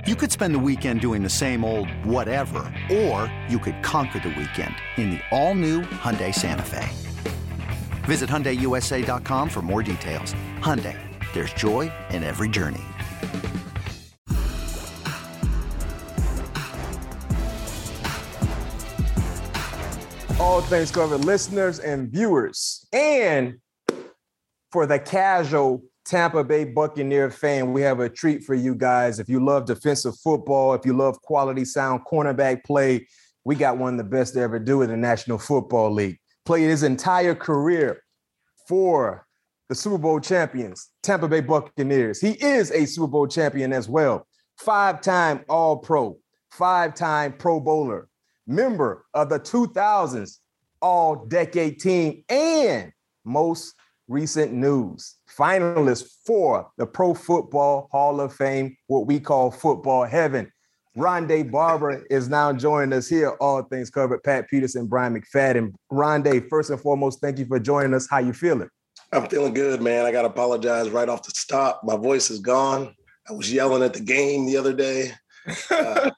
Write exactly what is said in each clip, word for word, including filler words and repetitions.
You could spend the weekend doing the same old whatever, or you could conquer the weekend in the all-new Hyundai Santa Fe. Visit Hyundai U S A dot com for more details. Hyundai, there's joy in every journey. All Things Covered listeners and viewers, and for the casual Tampa Bay Buccaneer fan, we have a treat for you guys. If you love defensive football, if you love quality sound cornerback play, we got one of the best to ever do in the National Football League. Played his entire career for the Super Bowl champions, Tampa Bay Buccaneers. He is a Super Bowl champion as well. Five-time All-Pro, five-time Pro Bowler, member of the two thousands All-Decade Team, and most recent news, finalist for the Pro Football Hall of Fame, what we call football heaven. Rondé Barber is now joining us here, All Things Covered. Pat Peterson, Brian McFadden. Rondé, first and foremost, thank you for joining us. How you feeling? I'm feeling good, man. I got to apologize right off the top. My voice is gone. I was yelling at the game the other day. Uh,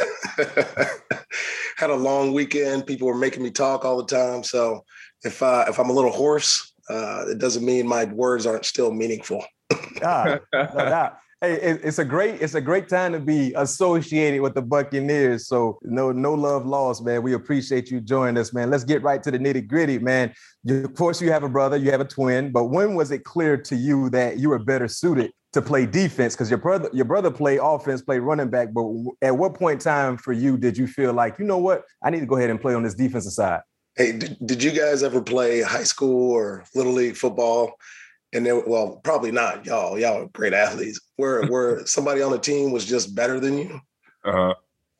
had a long weekend. People were making me talk all the time. So if, uh, if I'm a little hoarse, uh, it doesn't mean my words aren't still meaningful. ah, no doubt. Hey, it's a great, it's a great time to be associated with the Buccaneers. So no, no love lost, man. We appreciate you joining us, man. Let's get right to the nitty gritty, man. You, of course, you have a brother, you have a twin, but when was it clear to you that you were better suited to play defense? Because your brother, your brother played offense, played running back. But at what point in time for you did you feel like, you know what, I need to go ahead and play on this defensive side? Hey, did, did you guys ever play high school or little league football? And then, well, probably not. Y'all, y'all are great athletes. Where where somebody on the team was just better than you. Uh-huh.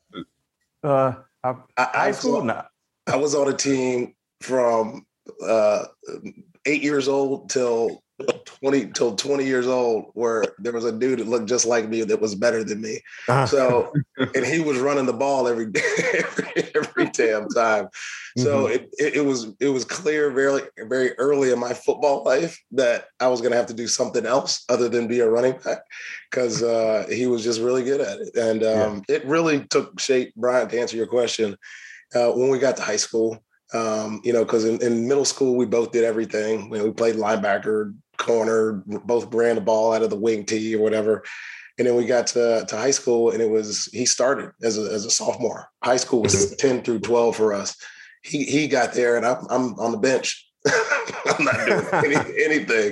Uh, I, I, high school, not. I was on a team from uh, eight years old till twenty till twenty years old, where there was a dude that looked just like me that was better than me. Uh-huh. So, and he was running the ball every every, every damn time. So mm-hmm. it, it it was it was clear very very early in my football life that I was going to have to do something else other than be a running back, because uh, he was just really good at it. And um, yeah. It really took shape, Brian, to answer your question, uh, when we got to high school. Um, you know, because in, in middle school we both did everything. We, we played linebacker, corner, both ran the ball out of the wing tee or whatever. And then we got to, to high school, and it was he started as a as a sophomore. High school was ten through twelve for us. He he got there, and I'm I'm on the bench. I'm not doing any, anything.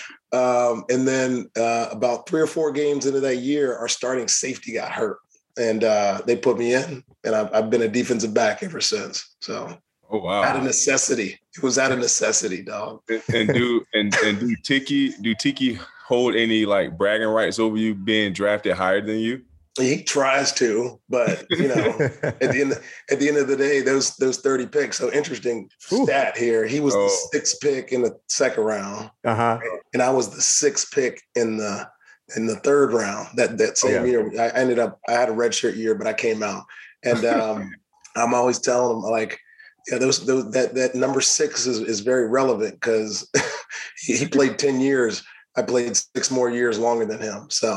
Um, and then uh, about three or four games into that year, our starting safety got hurt, and uh, they put me in, and I've, I've been a defensive back ever since. So. Oh wow! Out of necessity, it was out of necessity, dog. And, and do and and do Tiki do Tiki hold any like bragging rights over you being drafted higher than you? He tries to, but you know, at the end at the end of the day, those those thirty picks. So interesting Ooh. stat here. He was oh. the sixth pick in the second round, uh-huh. and I was the sixth pick in the in the third round. That that same oh, yeah. year, I ended up. I had a redshirt year, but I came out, and um, I'm always telling him like. Yeah, those, those that that number six is, is very relevant because he, he played ten years. I played six more years longer than him. So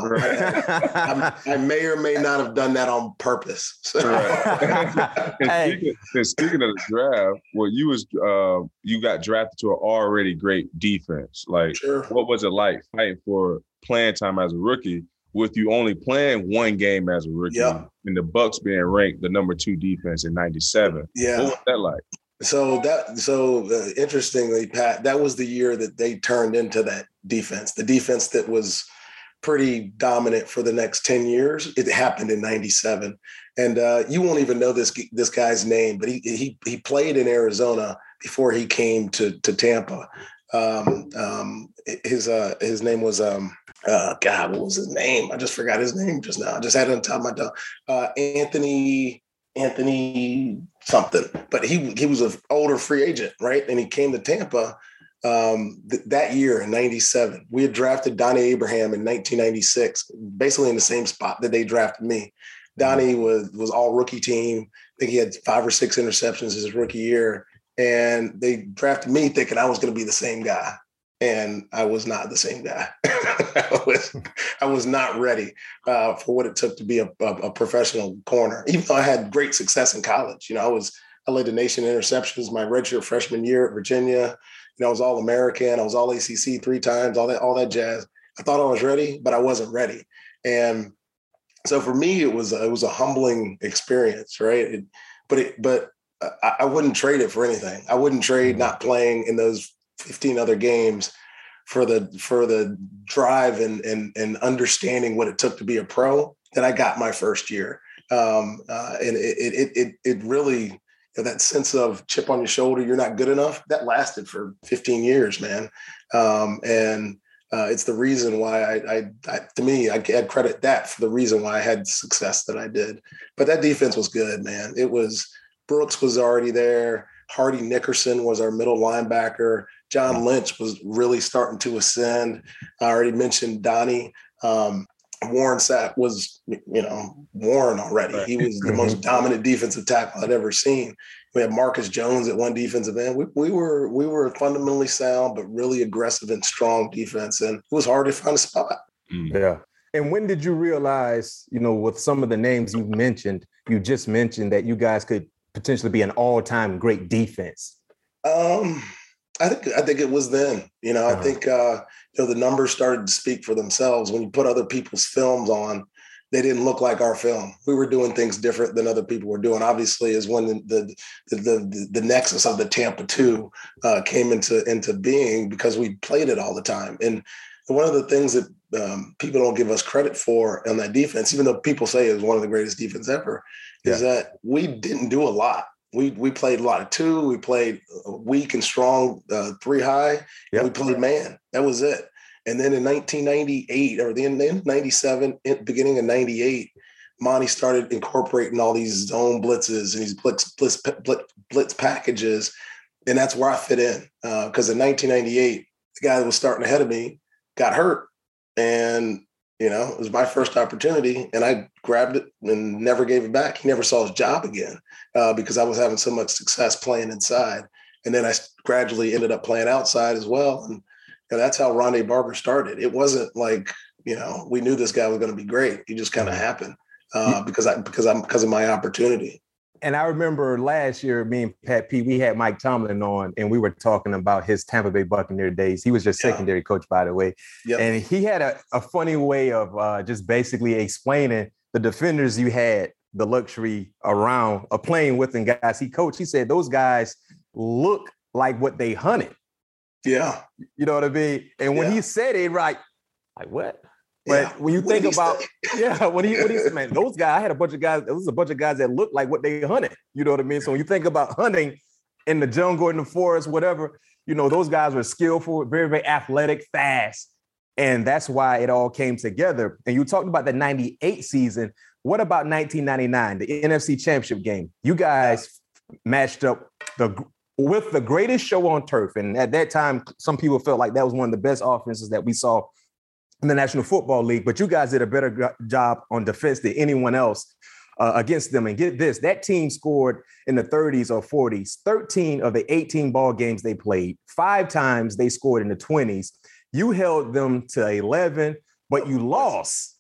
I, I, I may or may not have done that on purpose. So. Right. and, hey. speaking, and speaking of the draft, well, you was uh, you got drafted to an already great defense. Like, sure. What was it like fighting for playing time as a rookie? With you only playing one game as a rookie, yep. and the Bucs being ranked the number two defense in ninety-seven. Yeah, what was that like? So that so uh, interestingly, Pat, that was the year that they turned into that defense, the defense that was pretty dominant for the next ten years. It happened in ninety-seven, and uh, you won't even know this this guy's name, but he he he played in Arizona before he came to to Tampa. Um, um, his uh, his name was. Um, Uh, God, what was his name? I just forgot his name just now. I just had it on top of my tongue. Uh, Anthony, Anthony something. But he he was an older free agent, right? And he came to Tampa um, th- that year in ninety-seven. We had drafted Donnie Abraham in nineteen ninety-six, basically in the same spot that they drafted me. Donnie was was all rookie team. I think he had five or six interceptions his rookie year. And they drafted me thinking I was going to be the same guy. and I was not the same guy. I, was, I was not ready uh, for what it took to be a, a, a professional corner, even though I had great success in college. You know, I was I led the nation in interceptions my redshirt freshman year at Virginia. You know, I was All-American. I was All A C C three times, all that, all that jazz. I thought I was ready, but I wasn't ready. And so for me, it was, it was a humbling experience, right? It, but it, but I, I wouldn't trade it for anything. I wouldn't trade not playing in those fifteen other games for the for the drive and and and understanding what it took to be a pro that I got my first year. Um, uh, and it it it it really, you know, that sense of chip on your shoulder, you're not good enough, that lasted for fifteen years, man. Um, and uh, it's the reason why I, I, I to me I I'd credit that for the reason why I had the success that I did. But that defense was good, man. It was Brooks was already there. Hardy Nickerson was our middle linebacker. John Lynch was really starting to ascend. I already mentioned Donnie. Um, Warren Sapp was, you know, Warren already. Right. He was the most dominant defensive tackle I'd ever seen. We had Marcus Jones at one defensive end. We, we were we were fundamentally sound, but really aggressive and strong defense, and it was hard to find a spot. Yeah. And when did you realize, you know, with some of the names you mentioned, you just mentioned that you guys could potentially be an all-time great defense? Um, I think I think it was then. You know, uh-huh. I think uh, you know the numbers started to speak for themselves. When you put other people's films on, they didn't look like our film. We were doing things different than other people were doing. Obviously, is when the the the, the, the nexus of the Tampa two uh, came into into being because we played it all the time. And one of the things that um, people don't give us credit for on that defense, even though people say it was one of the greatest defense ever, yeah. is that we didn't do a lot. We we played a lot of two. We played weak and strong uh, three high. Yep. And we played man. That was it. And then in nineteen ninety-eight, or the end of ninety-seven, beginning of ninety-eight, Monty started incorporating all these zone blitzes and these blitz blitz blitz, blitz packages, and that's where I fit in. Because uh, in nineteen ninety-eight, the guy that was starting ahead of me got hurt, and you know it was my first opportunity, and I grabbed it and never gave it back. He never saw his job again uh, because I was having so much success playing inside, and then I gradually ended up playing outside as well, and. And that's how Rondé Barber started. It wasn't like, you know, we knew this guy was going to be great. He just kind of happened uh, because I because I'm because of my opportunity. And I remember last year, me and Pat P, we had Mike Tomlin on, and we were talking about his Tampa Bay Buccaneer days. He was just yeah. secondary coach, by the way. Yep. And he had a, a funny way of uh, just basically explaining the defenders you had the luxury around of playing with and guys he coached. He said those guys look like what they hunted. Yeah. You know what I mean? And when yeah. he said it, right, like what? But yeah. when you what think about, yeah, when he, when he said, man, those guys, I had a bunch of guys, there was a bunch of guys that looked like what they hunted. You know what I mean? So when you think about hunting in the jungle, in the forest, whatever, you know, those guys were skillful, very, very athletic, fast. And that's why it all came together. And you talked about the ninety-eight season. What about nineteen ninety-nine, the N F C Championship game? You guys matched up the with the greatest show on turf. And at that time, some people felt like that was one of the best offenses that we saw in the National Football League. But you guys did a better job on defense than anyone else uh, against them. And get this, that team scored in the thirties or forties, thirteen of the eighteen ball games they played. Five times they scored in the twenties. You held them to eleven, but you lost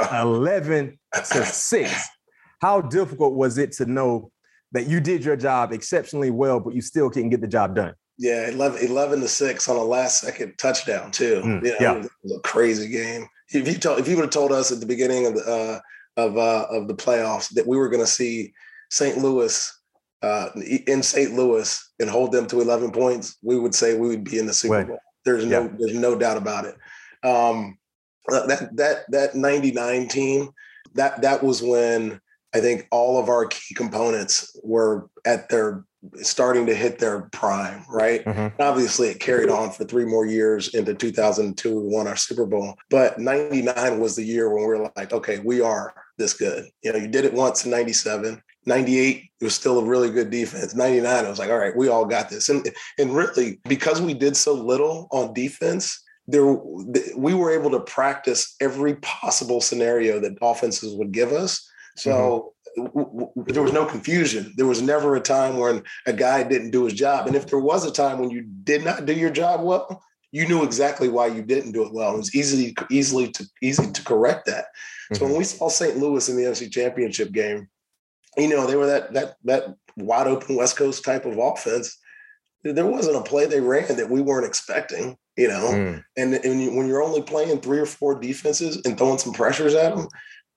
eleven to six. How difficult was it to know that you did your job exceptionally well, but you still couldn't get the job done? Yeah, eleven, eleven to six on a last second touchdown too. Mm, you know, yeah. It was a crazy game. If you told, if you would have told us at the beginning of the uh, of uh, of the playoffs that we were going to see Saint Louis uh, in Saint Louis and hold them to eleven points, we would say we would be in the Super right. Bowl. There's no, yeah. there's no doubt about it. Um, that that that ninety-nine team, that that was when I think all of our key components were at their starting to hit their prime, right? Mm-hmm. Obviously, it carried on for three more years into two thousand two. We won our Super Bowl, but ninety-nine was the year when we were like, okay, we are this good. You know, you did it once in ninety-seven. ninety-eight, it was still a really good defense. ninety-nine, I was like, all right, we all got this. And and really, because we did so little on defense, there we were able to practice every possible scenario that offenses would give us. So mm-hmm. w- w- there was no confusion. There was never a time when a guy didn't do his job. And if there was a time when you did not do your job well, you knew exactly why you didn't do it well. It was easily, easily to easy to correct that. Mm-hmm. So when we saw Saint Louis in the N F C Championship game, you know, they were that that that wide open West Coast type of offense. There wasn't a play they ran that we weren't expecting, you know. Mm. And, and when you're only playing three or four defenses and throwing some pressures at them,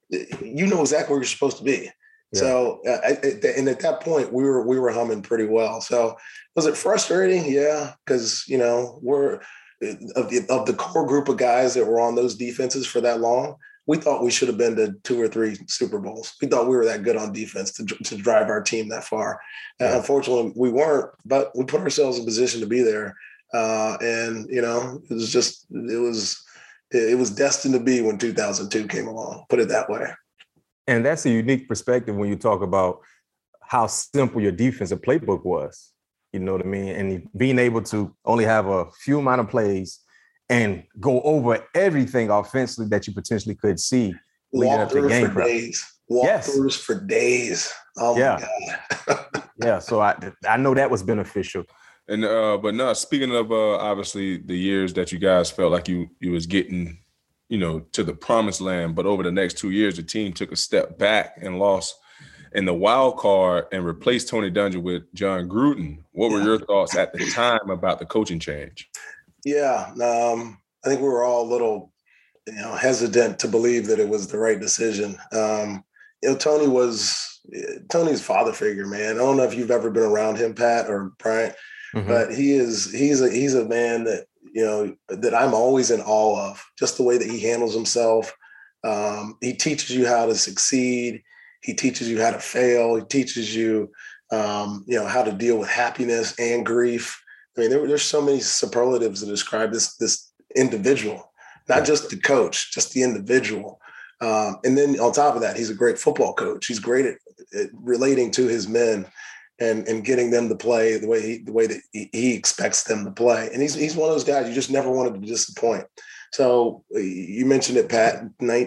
you know exactly where you're supposed to be. Yeah. So, uh, and at that point, we were we were humming pretty well. So, was it frustrating? Yeah, because you know we're of the, of the core group of guys that were on those defenses for that long. We thought we should have been to two or three Super Bowls. We thought we were that good on defense to, to drive our team that far. Yeah. Uh, unfortunately, we weren't, but we put ourselves in position to be there. Uh, and, you know, it was just, it was, it was destined to be when two thousand two came along, put it that way. And that's a unique perspective when you talk about how simple your defensive playbook was. You know what I mean? And being able to only have a few amount of plays and go over everything offensively that you potentially could see. Walk through game for days. Walk yes. throughs for days. Oh yeah. my God. yeah. So I I know that was beneficial. And uh, but no, speaking of uh, obviously the years that you guys felt like you you was getting, you know, to the promised land, but over the next two years, the team took a step back and lost in the wild card and replaced Tony Dungy with John Gruden. What were yeah. your thoughts at the time about the coaching change? Yeah, um, I think we were all a little, you know, hesitant to believe that it was the right decision. Um, you know, Tony was Tony's father figure, man. I don't know if you've ever been around him, Pat or Bryant, mm-hmm. but he is he's a he's a man that you know that I'm always in awe of. Just the way that he handles himself. Um, he teaches you how to succeed. He teaches you how to fail. He teaches you, um, you know, how to deal with happiness and grief. I mean, there, there's so many superlatives to describe this this individual, not just the coach, just the individual. Um, and then on top of that, he's a great football coach. He's great at, at relating to his men and and getting them to play the way he, the way that he, he expects them to play. And he's he's one of those guys you just never wanted to disappoint. So you mentioned it, Pat.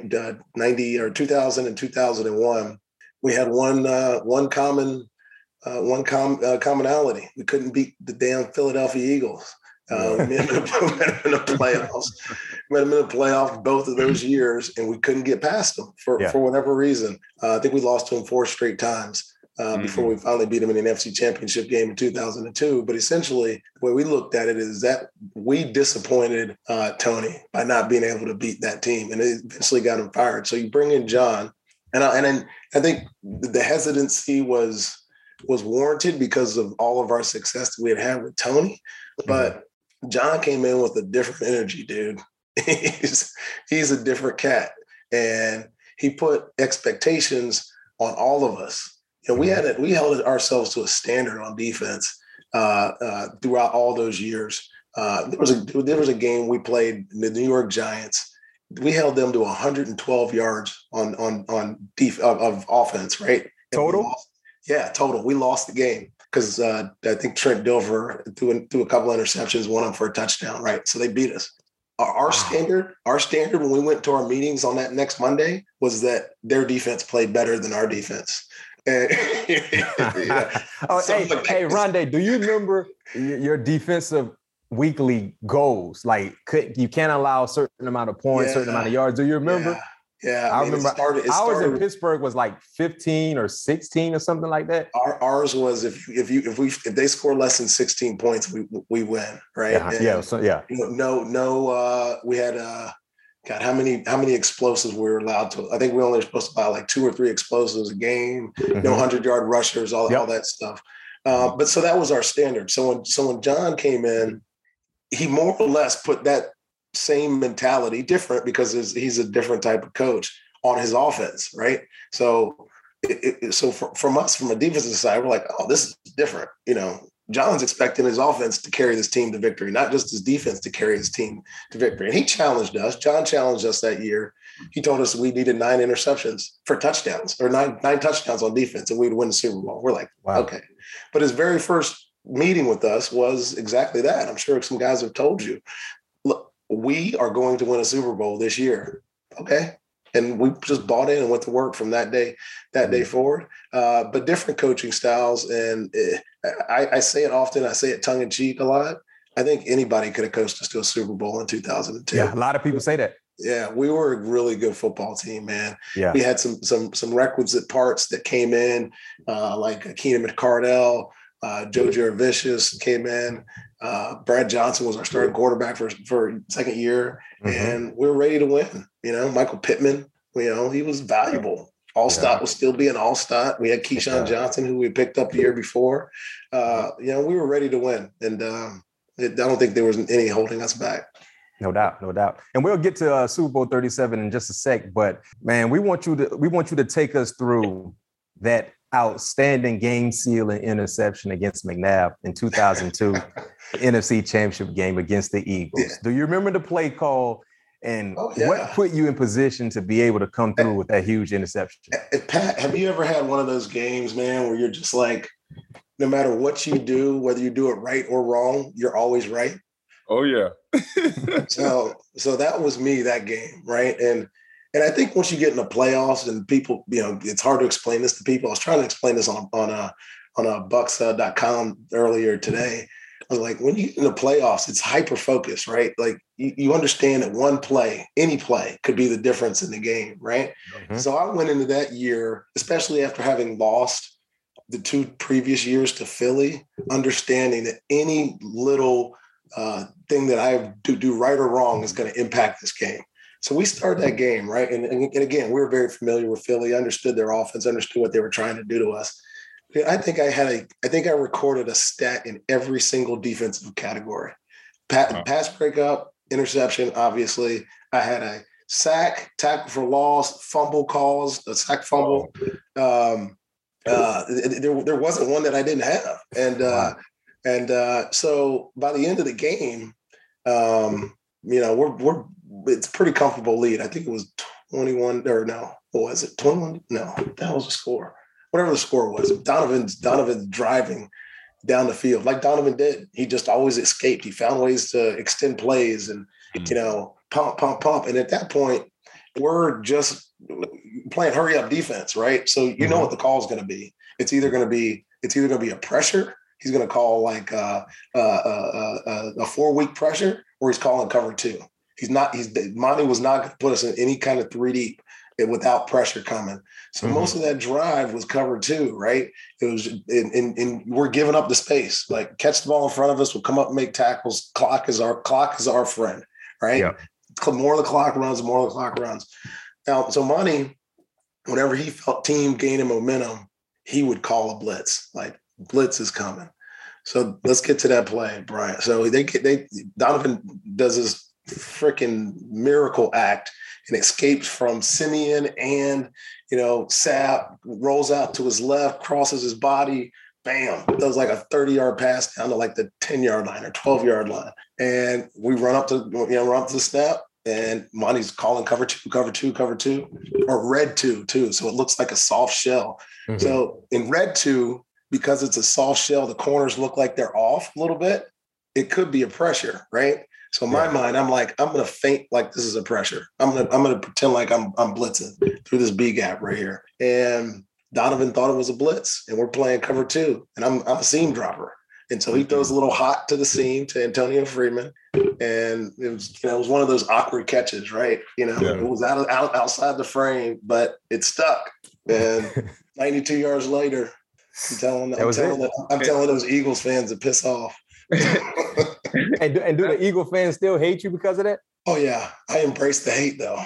ninety or two thousand and two thousand one, we had one uh, one common. Uh, one com- uh, commonality. We couldn't beat the damn Philadelphia Eagles. Uh, we met them in the playoffs. We met them in the playoffs both of those years, and we couldn't get past them for, yeah. for whatever reason. Uh, I think we lost to them four straight times uh, mm-hmm. before we finally beat them in an N F C Championship game in two thousand two. But essentially, the way we looked at it is that we disappointed uh, Tony by not being able to beat that team, and it eventually got him fired. So you bring in John, and I, and then I think the hesitancy was – was warranted because of all of our success that we had had with Tony. But John came in with a different energy, dude. he's, he's a different cat. And he put expectations on all of us. You know, we had it, we held ourselves to a standard on defense uh, uh, throughout all those years. Uh, there was a there was a game we played the New York Giants. We held them to one hundred twelve yards on on on def- of, of offense, right? Total. Yeah, total. We lost the game because uh, I think Trent Dilfer threw, in, threw a couple of interceptions, won them for a touchdown, right? So they beat us. Our, our wow. standard, our standard when we went to our meetings on that next Monday was that their defense played better than our defense. And, yeah. oh, so hey, like, hey, Rondé, do you remember your defensive weekly goals? Like, could, you can't allow a certain amount of points, yeah, certain amount of yards. Do you remember? Yeah. Yeah, I, I mean, remember. It started, it ours started, in Pittsburgh was like fifteen or sixteen or something like that. Our, ours was if if you if we if they score less than sixteen points, we we win, right? Yeah, and, yeah, so, yeah. You know, no, no. Uh, we had uh, God, how many how many explosives we were allowed to? I think we only were supposed to buy like two or three explosives a game. Mm-hmm. No hundred yard rushers, all yep. all that stuff. Uh, but so that was our standard. So when so when John came in, he more or less put that same mentality, different because he's a different type of coach on his offense, right? So, it, it, so for, from us, from a defensive side, we're like, oh, this is different. You know, John's expecting his offense to carry this team to victory, not just his defense to carry his team to victory. And he challenged us. John challenged us that year. He told us we needed nine interceptions for touchdowns or nine nine touchdowns on defense, and we'd win the Super Bowl. We're like, wow. Okay. But his very first meeting with us was exactly that. I'm sure some guys have told you. Look, we are going to win a Super Bowl this year. Okay. And we just bought in and went to work from that day, that day forward. Uh, but different coaching styles. And it, I, I say it often, I say it tongue in cheek a lot. I think anybody could have coached us to a Super Bowl in two thousand two. Yeah, a lot of people say that. Yeah, we were a really good football team, man. Yeah, we had some some some requisite parts that came in, uh, like Keenan McCardell, uh, Joe Jurevicius came in. Uh, Brad Johnson was our starting quarterback for for second year, mm-hmm. and we were ready to win. You know, Michael Pittman, you know, he was valuable. All-Stott yeah. will still be an All-Stott. We had Keyshawn yeah. Johnson, who we picked up the year before. Uh, you know, we were ready to win, and um, it, I don't think there was any holding us back. No doubt, no doubt. And we'll get to uh, Super Bowl thirty-seven in just a sec. But man, we want you to we want you to take us through that outstanding game-sealing interception against McNabb in two thousand two, N F C Championship game against the Eagles. Yeah. Do you remember the play call? And oh, yeah. what put you in position to be able to come through with that huge interception? Pat, have you ever had one of those games, man, where you're just like, no matter what you do, whether you do it right or wrong, you're always right? Oh, yeah. so so that was me that game, right? And and I think once you get in the playoffs and people, you know, it's hard to explain this to people. I was trying to explain this on on a, on a bucks dot com earlier today. I was like, when you get in the playoffs, it's hyper focused, right? Like you, you understand that one play, any play could be the difference in the game, right? Mm-hmm. So I went into that year, especially after having lost the two previous years to Philly, understanding that any little uh, thing that I do, do right or wrong is going to impact this game. So we started that game, right? And, and, and again, we were very familiar with Philly, understood their offense, understood what they were trying to do to us. I think I had a, I think I recorded a stat in every single defensive category. Pass, oh. pass breakup, interception, obviously. I had a sack, tackle for loss, fumble calls, a sack fumble. Oh. Um, uh, there, there wasn't one that I didn't have. And, uh, and uh, so by the end of the game, um, you know, we're, we're, it's a pretty comfortable lead. I think it was twenty-one or no, what was it? twenty-one? No, that was the score. Whatever the score was, Donovan's Donovan's driving down the field like Donovan did. He just always escaped. He found ways to extend plays and, you know, pump, pump, pump. And at that point, we're just playing hurry up defense, right? So you know what the call is going to be. It's either going to be it's either going to be a pressure. He's going to call like uh, uh, uh, uh, a four week pressure, or he's calling cover two. He's not. He's Monty was not going to put us in any kind of three deep without pressure coming. So mm-hmm. most of that drive was covered too, right? It was, and, and, and we're giving up the space. Like catch the ball in front of us, we'll come up and make tackles. Clock is our clock is our friend, right? Yeah. The more the clock runs, the more the clock runs. Now, so Monty, whenever he felt team gaining momentum, he would call a blitz. Like blitz is coming. So let's get to that play, Brian. So they they Donovan does this freaking miracle act and escapes from Simeon and, you know, Sapp, rolls out to his left, crosses his body, bam, does like a thirty-yard pass down to like the ten-yard line or twelve-yard line. And we run up to, you know, run up to the snap, and Monty's calling cover two, cover two, cover two, or red two, too. So it looks like a soft shell. Mm-hmm. So in red two, because it's a soft shell, the corners look like they're off a little bit. It could be a pressure, right? So in my yeah. mind, I'm like, I'm gonna feint like this is a pressure. I'm gonna I'm gonna pretend like I'm I'm blitzing through this B gap right here. And Donovan thought it was a blitz, and we're playing cover two, and I'm I'm a seam dropper. And so he throws a little hot to the seam to Antonio Freeman, and it was you know it was one of those awkward catches, right? You know, yeah. it was out, of, out outside the frame, but it stuck. And ninety-two yards later, I'm telling I'm telling, the, I'm telling those Eagles fans to piss off. and, do, and do the Eagle fans still hate you because of that? Oh, yeah. I embrace the hate, though.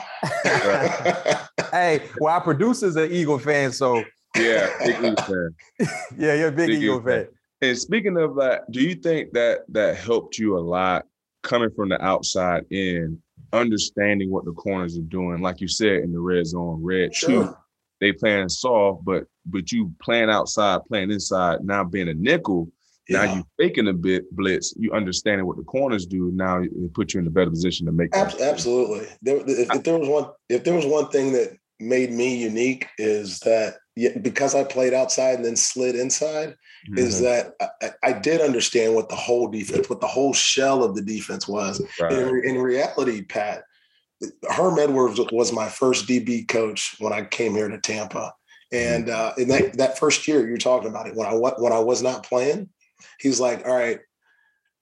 Hey, well, our producer's an Eagle fan, so. Yeah, big Eagle fan. Yeah, you're a big, big Eagle, Eagle fan. fan. And speaking of that, do you think that that helped you a lot coming from the outside in, understanding what the corners are doing? Like you said, in the red zone, red sure. two, they playing soft, but but you playing outside, playing inside, now being a nickel, yeah. now you faking a bit blitz, you understanding what the corners do. Now it put you in a better position to make that. Absolutely. There, if, if there was one, if there was one thing that made me unique is that because I played outside and then slid inside, mm-hmm. is that I, I did understand what the whole defense, what the whole shell of the defense was. Right. In, in reality, Pat, Herm Edwards was my first D B coach when I came here to Tampa, and uh, in that that first year you're talking about it when I when I was not playing. He's like, all right,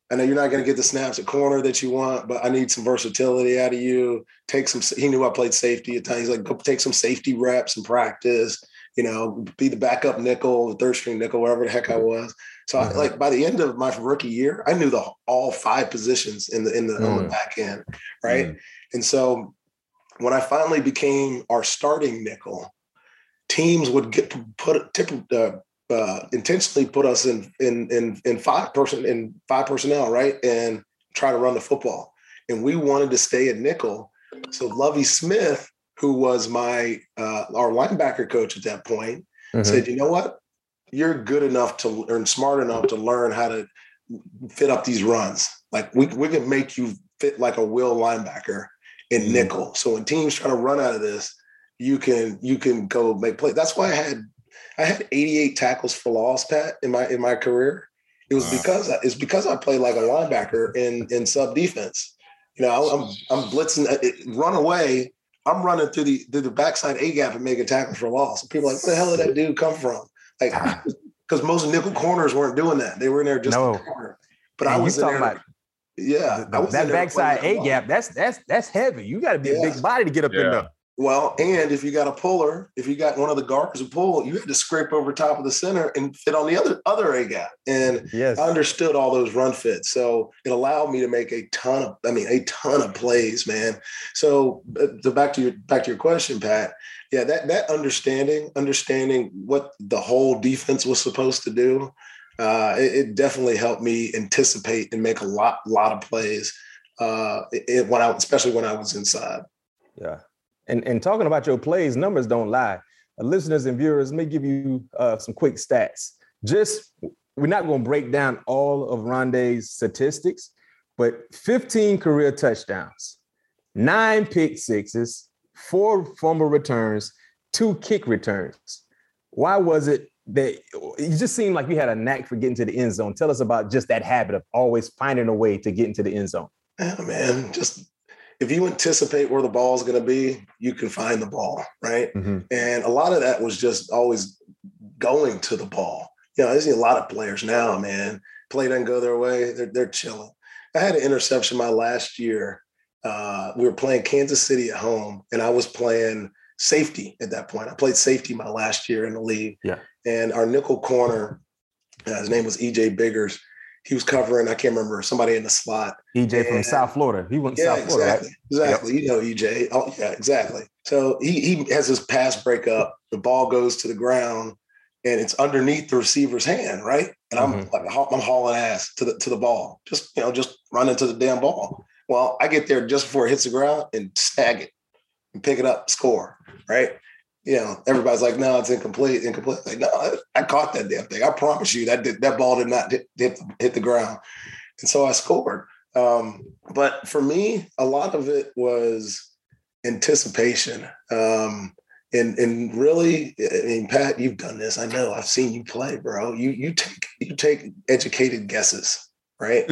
I know you're not going to get the snaps at corner that you want, but I need some versatility out of you. Take some, he knew I played safety at times. He's like, go take some safety reps and practice, you know, be the backup nickel, the third string nickel, wherever the heck I was. So mm-hmm. I, like by the end of my rookie year, I knew the all five positions in the, in the, mm-hmm. on the back end. Right. Mm-hmm. And so when I finally became our starting nickel, teams would get put, tip, uh, Uh, intentionally put us in in in in five person in five personnel, right, and try to run the football. And we wanted to stay at nickel. So Lovie Smith, who was my uh, our linebacker coach at that point, mm-hmm. said, "You know what? You're good enough to learn, smart enough to learn how to fit up these runs. Like we we can make you fit like a will linebacker in mm-hmm. nickel. So when teams try to run out of this, you can you can go make plays." That's why I had. I had eighty-eight tackles for loss, Pat, in my in my career. It was wow. because I, it's because I played like a linebacker in in sub defense. You know, I'm I'm blitzing, run away. I'm running through the through the backside A gap and making tackles for loss. And people are like, where the hell did that dude come from? Like, because most nickel corners weren't doing that. They were in there just no. the corner. But and I was in there. About, yeah, the, the, that backside A gap. That's that's that's heavy. You got to be yeah. a big body to get up yeah. in there. Well, and if you got a puller, if you got one of the guards who pull, you had to scrape over top of the center and fit on the other other A gap. And yes. I understood all those run fits. So it allowed me to make a ton of, I mean, a ton of plays, man. So, so back to your back to your question, Pat. Yeah, that that understanding, understanding what the whole defense was supposed to do, uh, it, it definitely helped me anticipate and make a lot, lot of plays. Uh, it, when I, especially when I was inside. Yeah. And, and talking about your plays, numbers don't lie. Uh, listeners and viewers, let me give you uh, some quick stats. Just, we're not going to break down all of Rondé's statistics, but fifteen career touchdowns, nine pick sixes, four fumble returns, two kick returns. Why was it that it just seemed like you had a knack for getting to the end zone? Tell us about just that habit of always finding a way to get into the end zone. Yeah, man, just if you anticipate where the ball is going to be, you can find the ball, right? Mm-hmm. And a lot of that was just always going to the ball. You know, I see a lot of players now, man, play doesn't go their way. They're, they're chilling. I had an interception my last year. Uh, we were playing Kansas City at home, and I was playing safety at that point. I played safety my last year in the league. Yeah. And our nickel corner, uh, his name was E J Biggers. He was covering, I can't remember, somebody in the slot. E J and, from South Florida. He went to yeah, South Florida, exactly, right? Exactly. Yep. You know E J. Oh, yeah, exactly. So he he has his pass break up. The ball goes to the ground, and it's underneath the receiver's hand, right? And I'm mm-hmm. like, I'm hauling ass to the to the ball, just you know, just running to the damn ball. Well, I get there just before it hits the ground and snag it and pick it up, score, right? You know, everybody's like, no, it's incomplete, incomplete. Like, no, I, I caught that damn thing. I promise you that did, that ball did not hit, hit, hit the ground. And so I scored. Um, but for me, a lot of it was anticipation. Um, and and really, I mean, Pat, you've done this. I know. I've seen you play, bro. You you take you take educated guesses, right?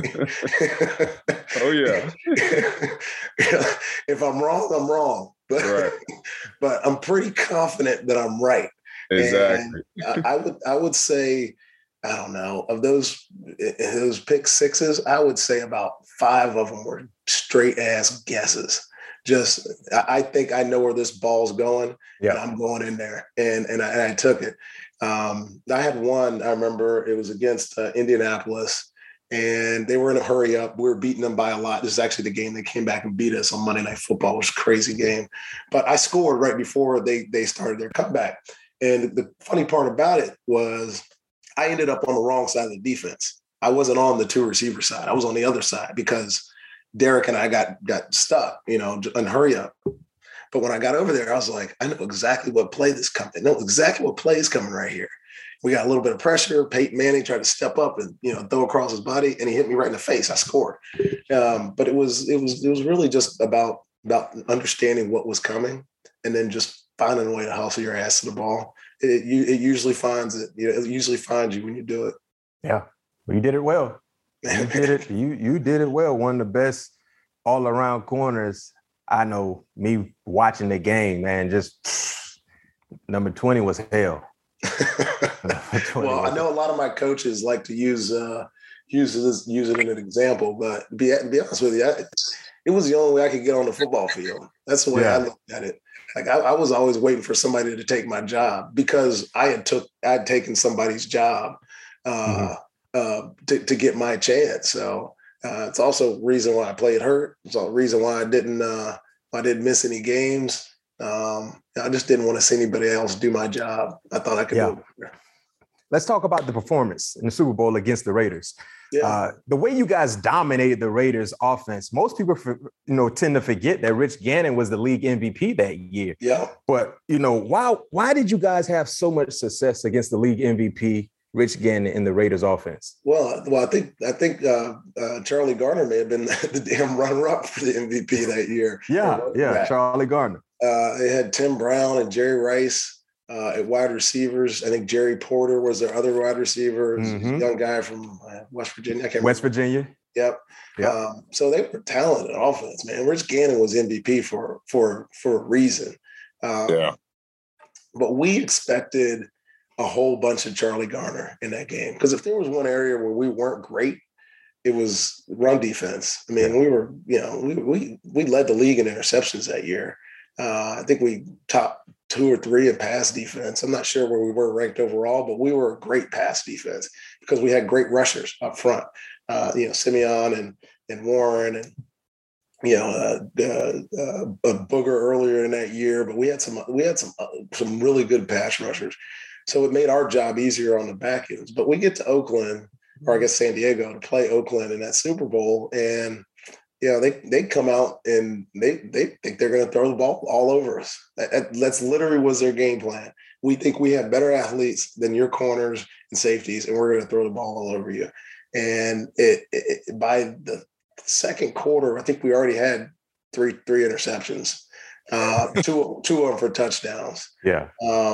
Oh, yeah. If I'm wrong, I'm wrong. But, right. but I'm pretty confident that I'm right. Exactly. I, I would I would say, I don't know, of those those pick sixes, I would say about five of them were straight ass guesses. Just I think I know where this ball's going, yeah. and I'm going in there, and and I, and I took it. Um, I had one. I remember it was against uh, Indianapolis. And they were in a hurry up. We were beating them by a lot. This is actually the game they came back and beat us on Monday Night Football. It was a crazy game. But I scored right before they they started their comeback. And the funny part about it was I ended up on the wrong side of the defense. I wasn't on the two receiver side. I was on the other side because Derek and I got got stuck, you know, and hurry up. But when I got over there, I was like, I know exactly what play this coming. I know exactly what play is coming right here. We got a little bit of pressure. Peyton Manning tried to step up and, you know, throw across his body, and he hit me right in the face. I scored. Um, but it was it was it was really just about about understanding what was coming, and then just finding a way to hustle your ass to the ball. It it usually finds it. You know, it usually finds you when you do it. Yeah, well, you did it well. You did it. You you did it well. One of the best all around corners I know. Me watching the game, man. Just number twenty was hell. Well, I know a lot of my coaches like to use uh, use this, use it in an example, but to be, to be honest with you, I, it was the only way I could get on the football field. That's the way yeah. I looked at it. Like I, I was always waiting for somebody to take my job because I had took I had taken somebody's job uh, mm-hmm. uh, to, to get my chance. So uh, it's also the reason why I played hurt. It's the reason why I didn't uh, I didn't miss any games. Um, I just didn't want to see anybody else do my job. I thought I could yeah. do it better. Let's talk about the performance in the Super Bowl against the Raiders. Yeah. Uh, the way you guys dominated the Raiders offense, most people, you know, tend to forget that Rich Gannon was the league M V P that year. Yeah. But, you know, why, why did you guys have so much success against the league M V P, Rich Gannon, in the Raiders offense? Well, well, I think, I think uh, uh, Charlie Garner may have been the damn runner-up for the M V P that year. Yeah. Yeah. That. Charlie Garner. Uh, they had Tim Brown and Jerry Rice. Uh, at wide receivers, I think Jerry Porter was their other wide receiver, mm-hmm. young guy from uh, West Virginia. I can't West remember. Virginia. Yep. Yep. Um, so they were talented offense, man. Rich Gannon was M V P for for for a reason. Um, yeah. But we expected a whole bunch of Charlie Garner in that game because if there was one area where we weren't great, it was run defense. I mean, we were, you know, we we we led the league in interceptions that year. Uh, I think we top two or three in pass defense. I'm not sure where we were ranked overall, but we were a great pass defense because we had great rushers up front. Uh, you know, Simeon and and Warren and you know uh, uh, uh, Booger earlier in that year. But we had some we had some uh, some really good pass rushers, so it made our job easier on the back ends. But we get to Oakland, or I guess San Diego, to play Oakland in that Super Bowl, and yeah, they they come out and they they think they're going to throw the ball all over us. That, that's literally was their game plan. We think we have better athletes than your corners and safeties, and we're going to throw the ball all over you. And it, it by the second quarter, I think we already had three three interceptions, uh, two two of them for touchdowns. Yeah.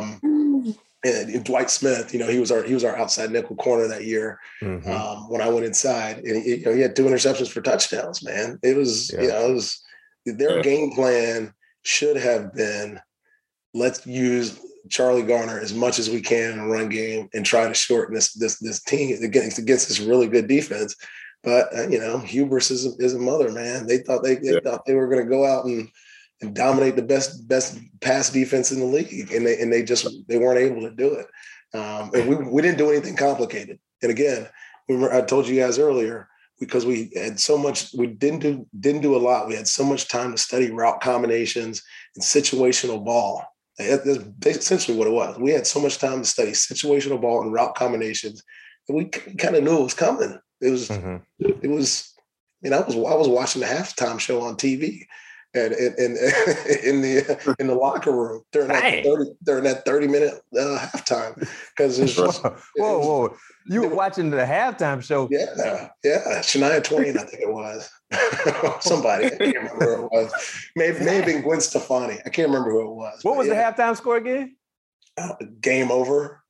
Um, And Dwight Smith, you know, he was our he was our outside nickel corner that year mm-hmm. um, when I went inside, and he, you know, he had two interceptions for touchdowns. Man, it was yeah. you know it was their yeah. game plan should have been let's use Charlie Garner as much as we can in a run game and try to shorten this this this team against against this really good defense. But uh, you know, hubris is a, is a mother, man. They thought they, they yeah. thought they were going to go out and. and dominate the best best pass defense in the league, and they and they just they weren't able to do it. Um, and we we didn't do anything complicated. And again, remember I told you guys earlier because we had so much we didn't do didn't do a lot. We had so much time to study route combinations and situational ball. That's essentially what it was. We had so much time to study situational ball and route combinations, and we kind of knew it was coming. It was mm-hmm. it was. I mean, I was I was watching the halftime show on T V. And in, in, in the in the locker room during that thirty during that thirty minute uh, halftime because it's just whoa whoa, whoa. You were watching the halftime show. Yeah, yeah, Shania Twain, I think it was somebody. I can't remember who it was. Maybe maybe Gwen Stefani. I can't remember who it was. What was yeah. the halftime score again? Uh, game over.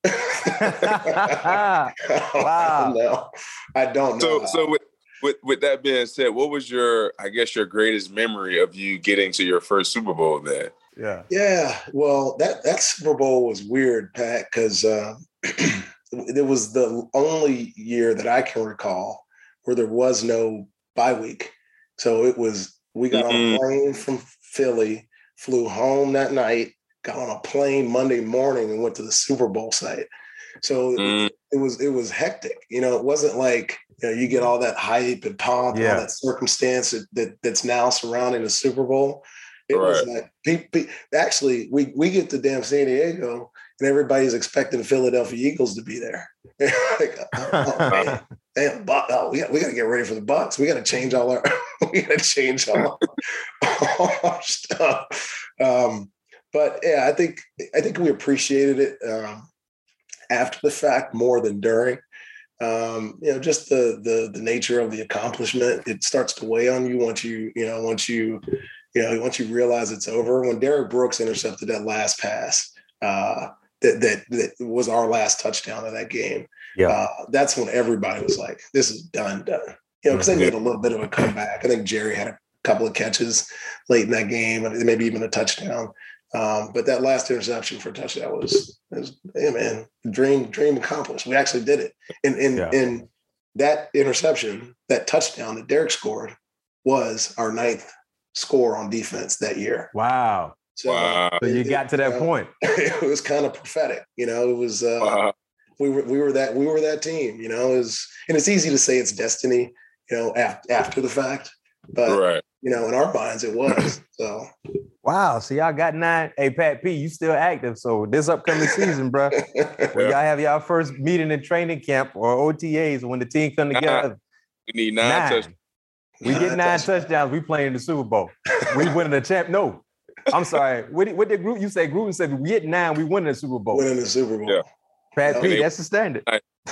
Wow. No, I don't know. So so with. With with that being said, what was your, I guess, your greatest memory of you getting to your first Super Bowl then? Yeah. Yeah. Well, that, that Super Bowl was weird, Pat, because uh, it was the only year that I can recall where there was no bye week. So it was, we got mm-hmm. on a plane from Philly, flew home that night, got on a plane Monday morning and went to the Super Bowl site. So mm. it, it was, it was hectic. You know, it wasn't like, you know, you get all that hype and pomp yeah. and all that circumstance that, that that's now surrounding the Super Bowl. It right. was like, pe- pe- actually, we we get to damn San Diego and everybody's expecting Philadelphia Eagles to be there. Like, oh, man, damn, but, oh, we got we got to get ready for the Bucks. We got to change all our we got to change all, all our stuff. Um, but yeah, I think I think we appreciated it um, after the fact more than during. Um, you know, just the the the nature of the accomplishment, it starts to weigh on you once you, you know, once you, you know, once you realize it's over. When Derek Brooks intercepted that last pass, uh, that that that was our last touchdown of that game. Yeah, uh, that's when everybody was like, "This is done, done." You know, because they made a little bit of a comeback. I think Jerry had a couple of catches late in that game, and maybe even a touchdown. Um, but that last interception for a touchdown was, was, hey man, dream, dream accomplished. We actually did it. And and, yeah. and that interception, that touchdown that Derek scored was our ninth score on defense that year. Wow. So, wow. so you it, got to that you know, point. It was kind of prophetic, you know, it was, uh, wow. we were, we were that, we were that team, you know, it was, and it's easy to say it's destiny, you know, after, after the fact, but right. you know, in our minds it was, so. Wow. So y'all got nine. Hey, Pat P, you still active. So this upcoming season, bro, when y'all have y'all first meeting in training camp or O T As when the team come together. We need nine, nine. touchdowns. We get nine touchdowns. We playing in the Super Bowl. We winning the champ. No, I'm sorry. What did, what did Group? You say Gruden said we get nine. We winning the Super Bowl. Winning the Super Bowl. Yeah. Pat yeah. P, that's the standard.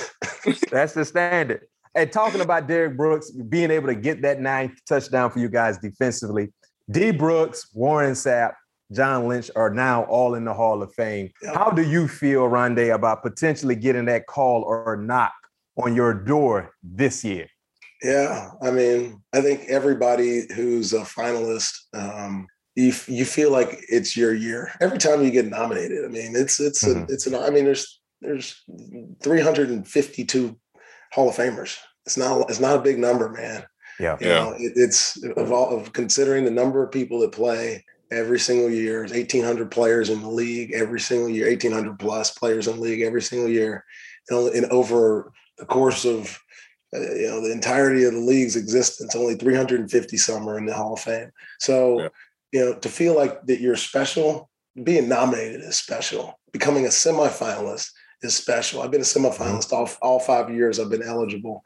That's the standard. And talking about Derek Brooks being able to get that nine touchdown for you guys defensively, D. Brooks, Warren Sapp, John Lynch are now all in the Hall of Fame. Yeah. How do you feel, Rondé, about potentially getting that call or knock on your door this year? Yeah, I mean, I think everybody who's a finalist, um, you you feel like it's your year every time you get nominated. I mean, it's it's mm-hmm. a, it's an. I mean, there's there's three hundred fifty-two Hall of Famers. It's not it's not a big number, man. Yeah, you know, it, it's of all of considering the number of people that play every single year. There's eighteen hundred players in the league every single year. eighteen hundred plus players in the league every single year, and, and over the course of Uh, you know, the entirety of the league's existence, only three hundred fifty some are in the Hall of Fame. So, yeah. you know, to feel like that you're special, being nominated is special. Becoming a semifinalist is special. I've been a semifinalist all, all five years I've been eligible.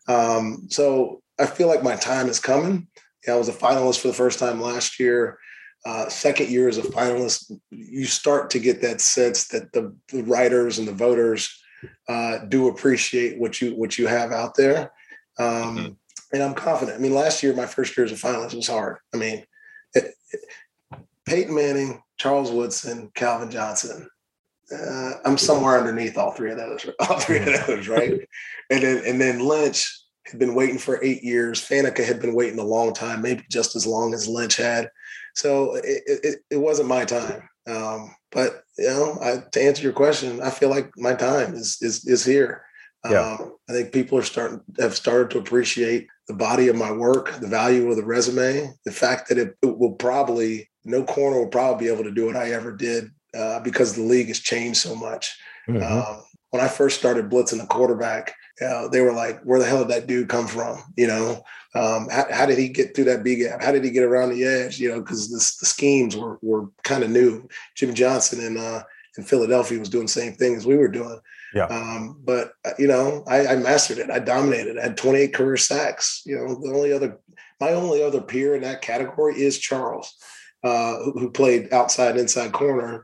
Um, so I feel like my time is coming. Yeah, I was a finalist for the first time last year. Uh, second year as a finalist, you start to get that sense that the, the writers and the voters Uh, do appreciate what you what you have out there, um, mm-hmm. and I'm confident. I mean, last year my first year as a finalist was hard. I mean, it, it, Peyton Manning, Charles Woodson, Calvin Johnson. Uh, I'm somewhere underneath all three of those. All three of those, right? and then and then Lynch had been waiting for eight years. Faneca had been waiting a long time, maybe just as long as Lynch had. So it it, it wasn't my time. Um, but you know, I, to answer your question, I feel like my time is is is here. Yeah. Um, I think people are starting have started to appreciate the body of my work, the value of the resume, the fact that it, it will probably no corner will probably be able to do what I ever did uh, because the league has changed so much. Mm-hmm. Um, when I first started blitzing the quarterback, you know, they were like, "Where the hell did that dude come from?" You know, um, how, how did he get through that B gap? How did he get around the edge? You know, because the schemes were were kind of new. Jim Johnson in uh, in Philadelphia was doing the same thing as we were doing. Yeah. Um, but you know, I, I mastered it. I dominated. I had twenty-eight career sacks. You know, the only other my only other peer in that category is Charles, uh, who, who played outside inside corner.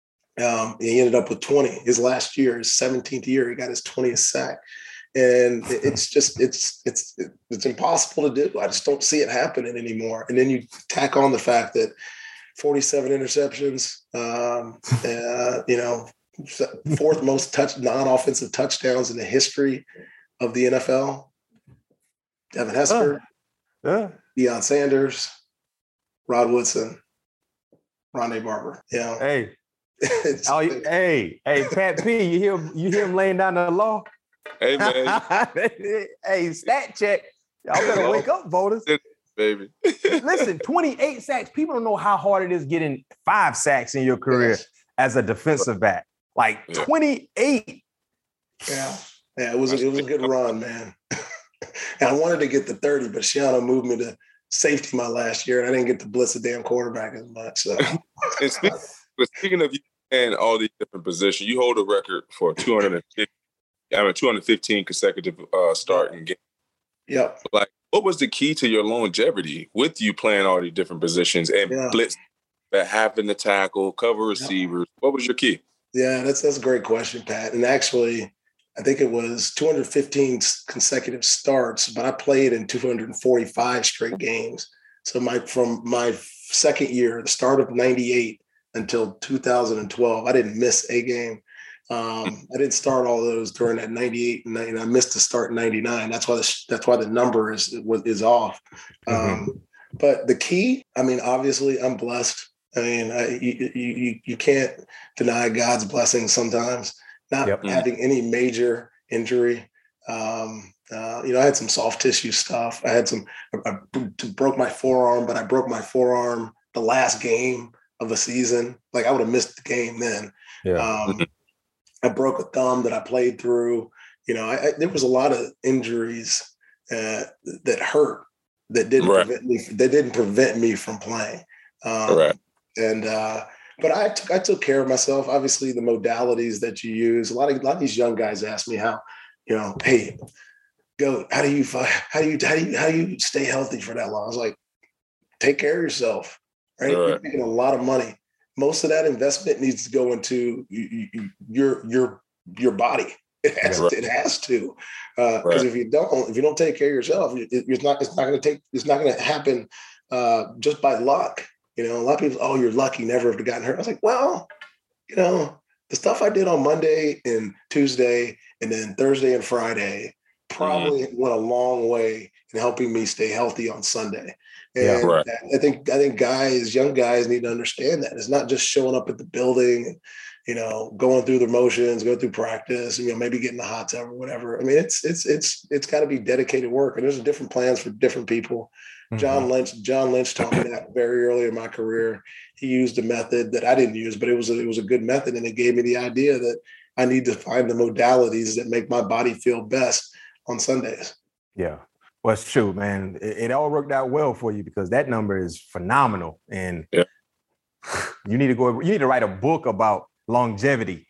Um, he ended up with twenty his last year, his seventeenth year. He got his twentieth sack. And it's just, it's, it's, it's impossible to do. I just don't see it happening anymore. And then you tack on the fact that forty-seven interceptions, um, uh, you know, fourth most touch non-offensive touchdowns in the history of the N F L. Devin Hester, uh, uh. Deion Sanders, Rod Woodson, Rondé Barber. You know, hey, oh, hey, hey, Pat P, you hear you hear him laying down the law? Hey, man. Hey, stat check. Y'all better wake up, voters. Baby. Listen, twenty-eight sacks. People don't know how hard it is getting five sacks in your career yes. as a defensive back. Like yeah. twenty-eight. Yeah. Yeah, it was, a, it was a good run, man. And I wanted to get to thirty, but Shiano moved me to safety my last year, and I didn't get to blitz a damn quarterback as much. So. And speaking, but speaking of you and all these different positions, you hold a record for two hundred fifty. I mean, two hundred fifteen consecutive uh, starting games. Yep. Like, what was the key to your longevity with you playing all these different positions and yeah. blitz, that having to tackle, cover receivers? Yeah. What was your key? Yeah, that's that's a great question, Pat. And actually, I think it was two hundred fifteen consecutive starts, but I played in two hundred forty-five straight games. So my from my second year, the start of ninety-eight until two thousand twelve, I didn't miss a game. Um, I didn't start all those during that ninety-eight and ninety, I missed the start in ninety-nine. That's why the, that's why the number is, is off. Um, mm-hmm. But the key, I mean, obviously I'm blessed. I mean, I, you, you, you can't deny God's blessings sometimes, not yep. having any major injury, um, Uh, you know, I had some soft tissue stuff. I had some, I, I broke my forearm, but I broke my forearm the last game of the season. Like I would have missed the game then. Yeah. Um, I broke a thumb that I played through. You know, I, I, there was a lot of injuries uh, that hurt that didn't right. prevent me. That didn't prevent me from playing. Um, right. And uh, but I took I took care of myself. Obviously, the modalities that you use. A lot of a lot of these young guys ask me how, you know, hey, go. How do you how do you how do you how do you stay healthy for that long? I was like, take care of yourself. Right. right. You're making a lot of money. Most of that investment needs to go into you, you, your your your body. It has right. to, it has to, because uh, right. if you don't, if you don't take care of yourself, it, it's not it's not going to take it's not going to happen uh, just by luck. You know, a lot of people, oh, you're lucky, never have gotten hurt. I was like, well, you know, the stuff I did on Monday and Tuesday, and then Thursday and Friday probably mm-hmm. went a long way in helping me stay healthy on Sunday. And yeah, right. I think I think guys, young guys, need to understand that it's not just showing up at the building and, you know, going through the motions, go through practice, you know, maybe getting the hot tub or whatever. I mean, it's it's it's it's got to be dedicated work, and there's different plans for different people. Mm-hmm. John Lynch, John Lynch taught me that very early in my career. He used a method that I didn't use, but it was a, it was a good method, and it gave me the idea that I need to find the modalities that make my body feel best on Sundays. Yeah. Well, it's true, man. It, it all worked out well for you because that number is phenomenal, and yeah. you need to go. You need to write a book about longevity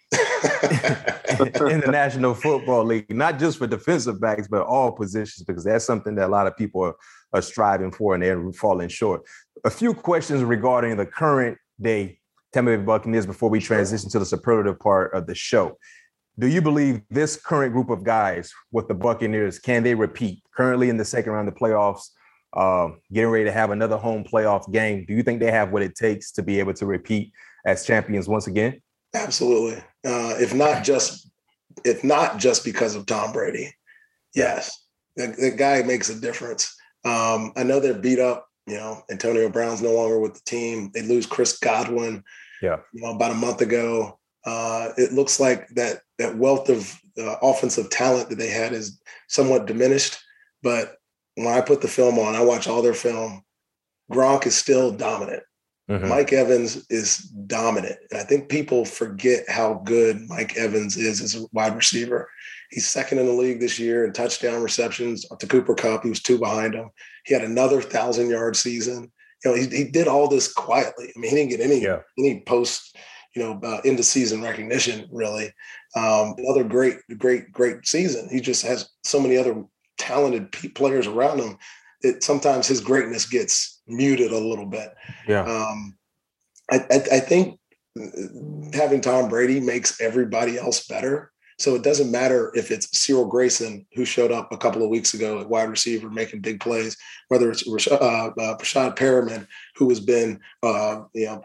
in the National Football League, not just for defensive backs, but all positions, because that's something that a lot of people are, are striving for, and they're falling short. A few questions regarding the current day Tampa Bay Buccaneers before we transition to the superlative part of the show. Do you believe this current group of guys with the Buccaneers, can they repeat? Currently in the second round of the playoffs, uh, getting ready to have another home playoff game. Do you think they have what it takes to be able to repeat as champions once again? Absolutely. Uh, if not just, if not just because of Tom Brady, yes, the, the guy makes a difference. Um, I know they're beat up. You know, Antonio Brown's no longer with the team. They lose Chris Godwin. Yeah, you know, about a month ago. Uh, it looks like that that wealth of uh, offensive talent that they had is somewhat diminished. But when I put the film on, I watch all their film. Gronk is still dominant. Mm-hmm. Mike Evans is dominant. And I think people forget how good Mike Evans is as a wide receiver. He's second in the league this year in touchdown receptions to Cooper Kupp. He was two behind him. He had another thousand-yard season. You know, he, he did all this quietly. I mean, he didn't get any, yeah. any post – you know, uh, into season recognition, really. Um, another great, great, great season. He just has so many other talented p- players around him that sometimes his greatness gets muted a little bit. Yeah. Um, I, I, I think having Tom Brady makes everybody else better. So it doesn't matter if it's Cyril Grayson, who showed up a couple of weeks ago at wide receiver making big plays, whether it's uh, uh, Rashad Perriman, who has been uh, you know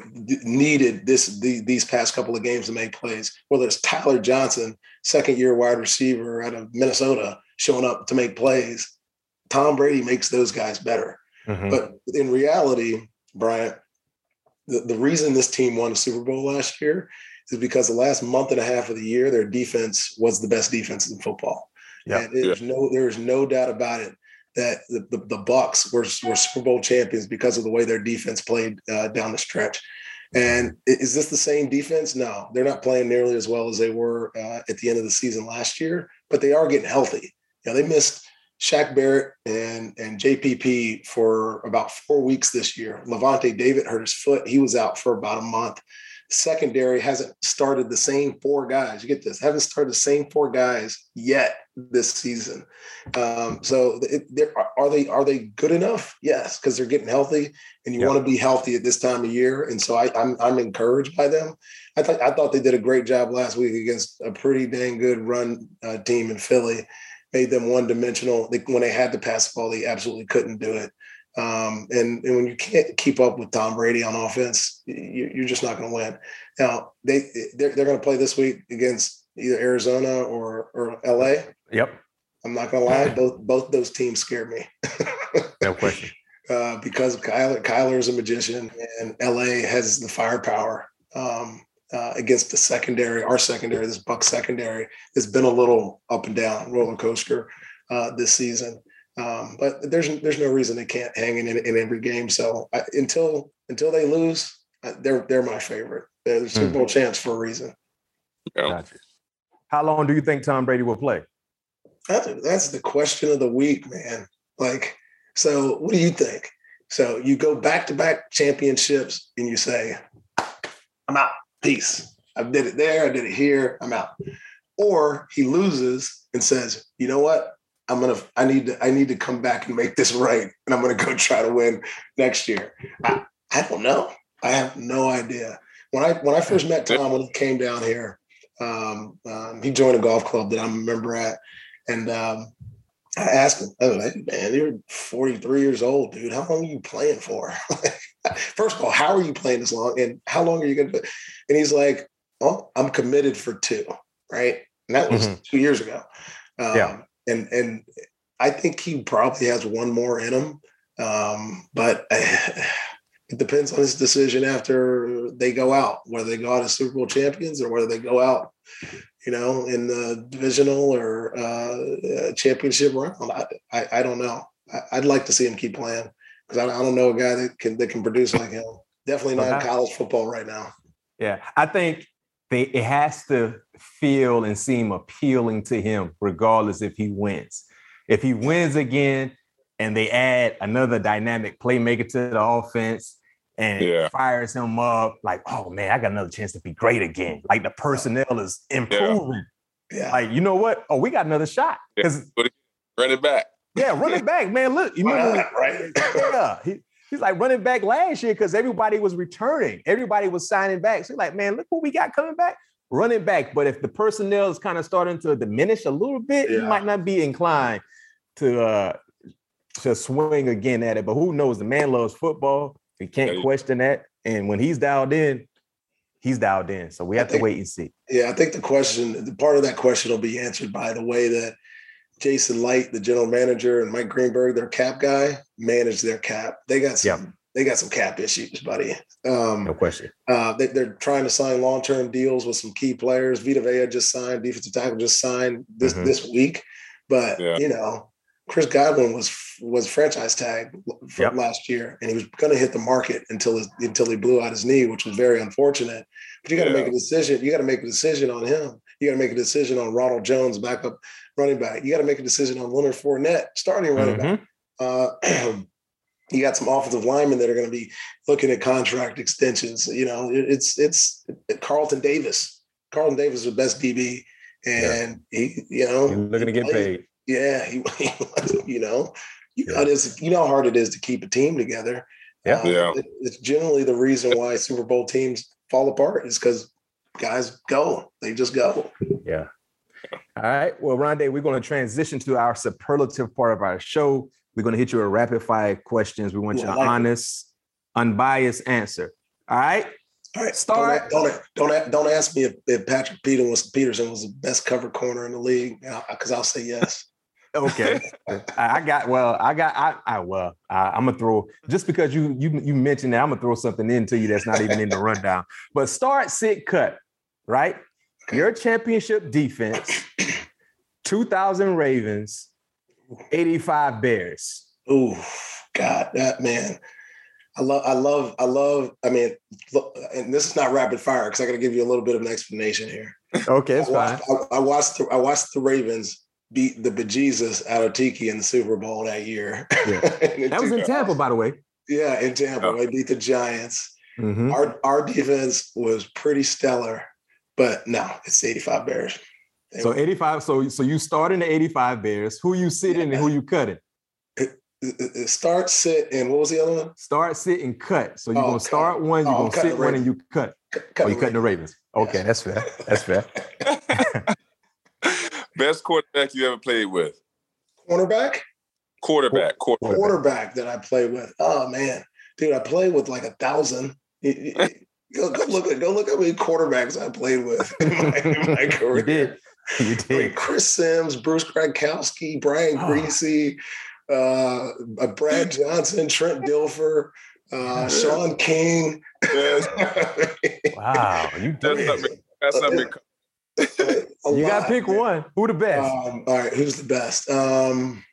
needed this the, these past couple of games to make plays, whether it's Tyler Johnson, second year wide receiver out of Minnesota, showing up to make plays. Tom Brady makes those guys better. Mm-hmm. But in reality, Bryant, the, the reason this team won a Super Bowl last year is because the last month and a half of the year, their defense was the best defense in football. Yeah. And there's yeah. no, there's no doubt about it that the, the, the Bucs were, were Super Bowl champions because of the way their defense played uh, down the stretch. And is this the same defense? No, they're not playing nearly as well as they were uh, at the end of the season last year, but they are getting healthy. You know, they missed Shaq Barrett and, and J P P for about four weeks this year. Levante David hurt his foot. He was out for about a month. Secondary hasn't started the same four guys. You get this, haven't started the same four guys yet this season. Um, so it, are they are they good enough? Yes, because they're getting healthy, and you yep. want to be healthy at this time of year. And so I, I'm I'm encouraged by them. I thought I thought they did a great job last week against a pretty dang good run uh, team in Philly. Made them one dimensional. They, when they had to pass the ball, they absolutely couldn't do it. Um, and, and when you can't keep up with Tom Brady on offense, you, you're just not going to win. Now they they're, they're going to play this week against either Arizona or or L A. Yep. I'm not going to lie, both both those teams scared me. No question. Uh, because Kyler Kyler is a magician, and L A has the firepower um, uh, against the secondary. Our secondary, this Bucs secondary, has been a little up and down roller coaster. uh, this season. Um, but there's there's no reason they can't hang in in every game. So I, until until they lose, they're they're my favorite. They're the Super Bowl mm. champs for a reason. Gotcha. How long do you think Tom Brady will play? That's, that's the question of the week, man. Like, so what do you think? So you go back to back championships and you say, I'm out. Peace. I did it there. I did it here. I'm out. Or he loses and says, you know what? I'm gonna. I need to. I need to come back and make this right, and I'm gonna go try to win next year. I, I don't know. I have no idea. When I when I first met Tom, when he came down here, um, um, he joined a golf club that I'm a member at, and um, I asked him, I was like, "Man, you're forty-three years old, dude. How long are you playing for? First of all, how are you playing this long, and how long are you gonna?" And he's like, "Oh, I'm committed for two, right?" And that was mm-hmm. two years ago. Um, yeah. And and I think he probably has one more in him, um, but it depends on his decision after they go out, whether they go out as Super Bowl champions or whether they go out, you know, in the divisional or uh, championship round. I, I, I don't know. I, I'd like to see him keep playing because I, I don't know a guy that can that can produce like him. Definitely not in college football right now. Yeah, I think they, it has to feel and seem appealing to him, regardless if he wins. If he wins again and they add another dynamic playmaker to the offense and yeah. fires him up, like, oh, man, I got another chance to be great again. Like, the personnel is improving. Yeah. Yeah. Like, you know what? Oh, we got another shot. Yeah. Run it back. Yeah, run it back, man. Look, you remember? Not, right? Yeah, he, he's like running back last year because everybody was returning. Everybody was signing back. So he's like, man, look what we got coming back. Running back. But if the personnel is kind of starting to diminish a little bit, yeah. he might not be inclined to uh, to swing again at it. But who knows? The man loves football. We can't yeah. question that. And when he's dialed in, he's dialed in. So we have think, to wait and see. Yeah, I think the question, the part of that question will be answered by the way that Jason Light, the general manager, and Mike Greenberg, their cap guy, manage their cap. They got some. Yep. They got some cap issues, buddy. Um, no question. Uh, they, they're trying to sign long-term deals with some key players. Vita Vea just signed. Defensive tackle just signed this mm-hmm. this week. But yeah. you know, Chris Godwin was was franchise tag from yep. last year, and he was going to hit the market until his, until he blew out his knee, which was very unfortunate. But you got to yeah. make a decision. You got to make a decision on him. You got to make a decision on Ronald Jones, backup running back. You got to make a decision on Leonard Fournette, starting running mm-hmm. back. Uh, you got some offensive linemen that are going to be looking at contract extensions. You know, it's it's Carlton Davis. Carlton Davis is the best D B, and yeah. he, you know, he's looking to get played. paid. Yeah, he, he, you know, you yeah. know, it's, you know how hard it is to keep a team together. Yeah, um, yeah. It, it's generally the reason why Super Bowl teams fall apart is because guys go, they just go. Yeah. All right. Well, Rondé, we're going to transition to our superlative part of our show. We're going to hit you with rapid fire questions. We want Ooh, your like honest, it. unbiased answer. All right. All right. Start. Don't don't don't, don't ask me if, if Patrick Peterson was, Peterson was the best covered corner in the league, because I'll say yes. Okay. I got well. I got. I. I well. I, I'm gonna throw just because you you you mentioned that. I'm gonna throw something into you that's not even in the rundown. But start, sit, cut. Right. Okay. Your championship defense. two thousand Ravens. eighty-five Bears. Oh God, that man. I love, I love, I love, I mean, look, and this is not rapid fire because I got to give you a little bit of an explanation here. Okay, it's I watched, fine. I, I watched, the, I watched the Ravens beat the bejesus out of Tiki in the Super Bowl that year. Yeah. That was in Tampa, by the way. Yeah, in Tampa. Oh. They beat the Giants. Mm-hmm. Our, our defense was pretty stellar, but no, it's eighty-five Bears. They so were, eighty-five. So so you start in the eighty-five Bears. Who you sitting yeah. and who you cutting? It, it, it start, sit, and what was the other one? Start, sit, and cut. So you're oh, gonna cut. start one, you're oh, gonna sit one, and you cut. cut, cut oh, you cutting the Ravens. Okay, yes. That's fair. That's fair. Best quarterback you ever played with? Cornerback? Quarterback. Quarterback. Quarterback that I played with. Oh man, dude, I played with like a thousand. Go, go look at go look at how many quarterbacks I played with in my, in my career. You did. You did. Like Chris Sims, Bruce Gronkowski, Brian oh. Greasy, uh, Brad Johnson, Trent Dilfer, uh, Sean King. Wow, you did. That's something. That's something. You lot, got to pick man. one. Who the best? Um, all right, who's the best? Um,